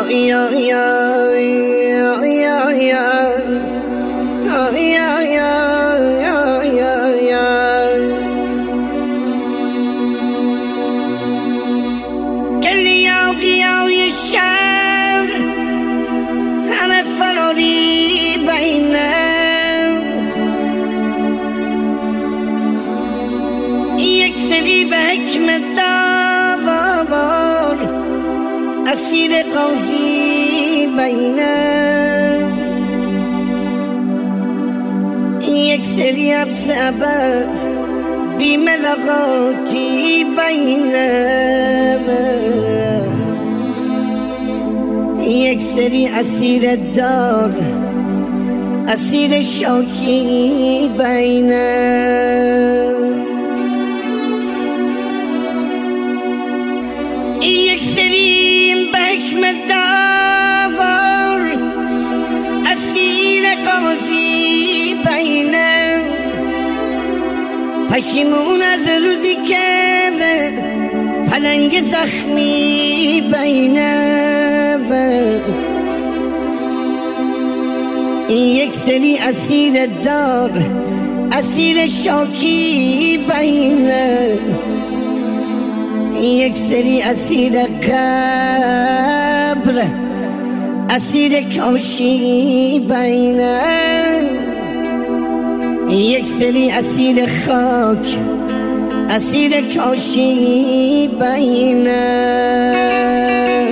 اسیر قاضی بینم، یک سری حبس ابد بی ملاقاتی بینم، یک سری اسیر دار اسیر شاکی بینم، یک سری حکم داور اسیر قاضی بینم، پشیمون از روزی که پلنگ زخمی بینم، یک سری اسیر دار اسیر شاکی بینم، یک سری اسیر قبر اسیر کاشی بینم، یک سری اسیر خاک اسیر کاشی بینم.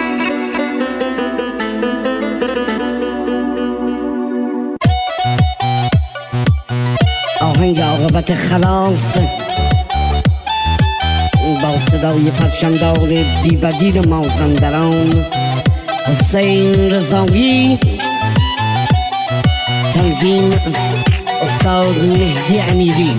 آهنگ عاقبت خلاف با صدای پرچمدار بی‌بدیل مازندران حسین رضایی، تنظیم استاد مهدی امیری.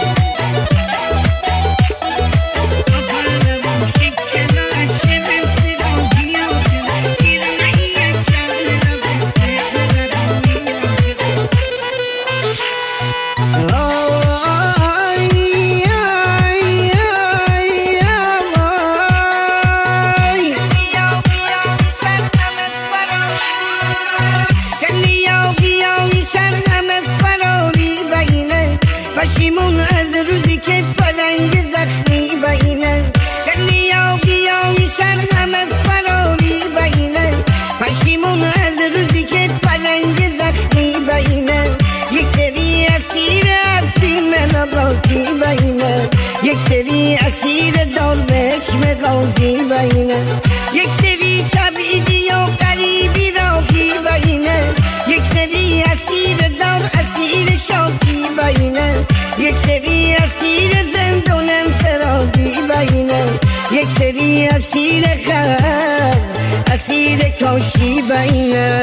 پشیمون از روزی که پلنگ زخمی بینه، گلیا گیامی سر همه فراری بینه، پشیمون از روزی که پلنگ زخمی بینه، یک سری اسیر حرفی ملاقاتی بینه، یک سری اسیر دار به حکم قاضی بینه، یک سری تبعیدی و قریبی راهی بینه، یک سری اسیر دار اسیر شاکی بینه، یک سری اسیر زندان انفرادی بینه، یک سری اسیر قبر اسیر کاشی بینه.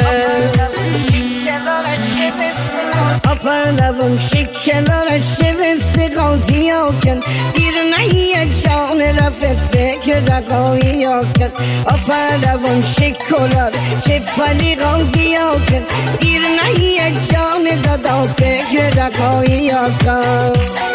آپلوان شکنارش شوست قاضی ها کن، دیر نهیه جان رفت فکر رقایی ها کن، آپلوان شکنار چه پلی قاضی ها کن، دیر نهیه جان دادا فکر رقایی ها کن.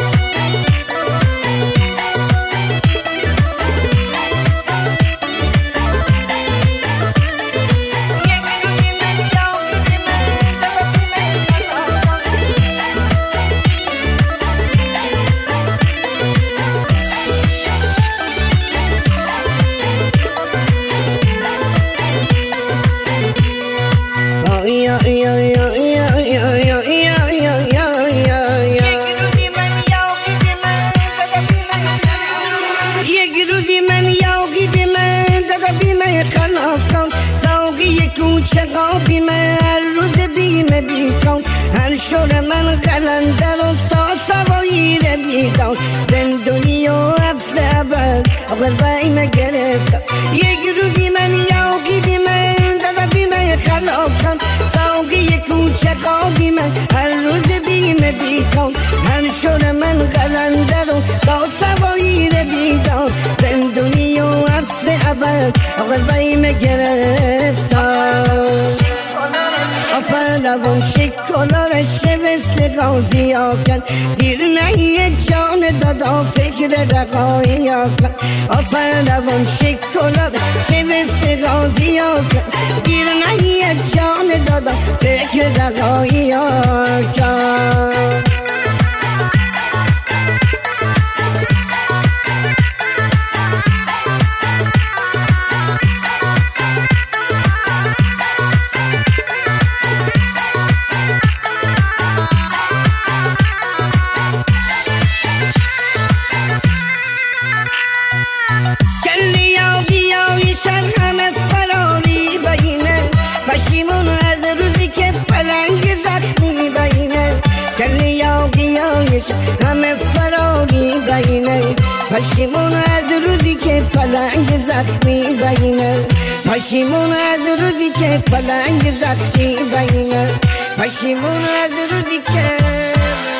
یک روزی من یاقی به من دادا بی من خلاف کن، زاقی کوچه قابی من هر روز بیمه بیکن، هر شور من قلندر و تا سوایی رو بیدان، زندونی و حبس ابد آقل بیمه گرفتم. یک روزی من یاقی به من دادا بی من خلاف کن، زاقی کوچه قابی من هر روز بیمه بیکن، هر شور من قلندر و تا سوایی رو بیدان، زندونی و حبس ابد آقل بیمه گرفتم. پهلوان شکلار شوست غازی کن دیر نیه جان دادا فکر رقایی کن پهلوان شکلار شوست غازی کن دیر نیه جان دادا فکر رقایی کن پشیمون از روزی که پلنگ زخمی بینه کلی یاقیایش همه فراری بینه پشیمون از روزی که پلنگ زخمی بینه پشیمون از روزی که پلنگ زخمی بینه پشیمون از روزی که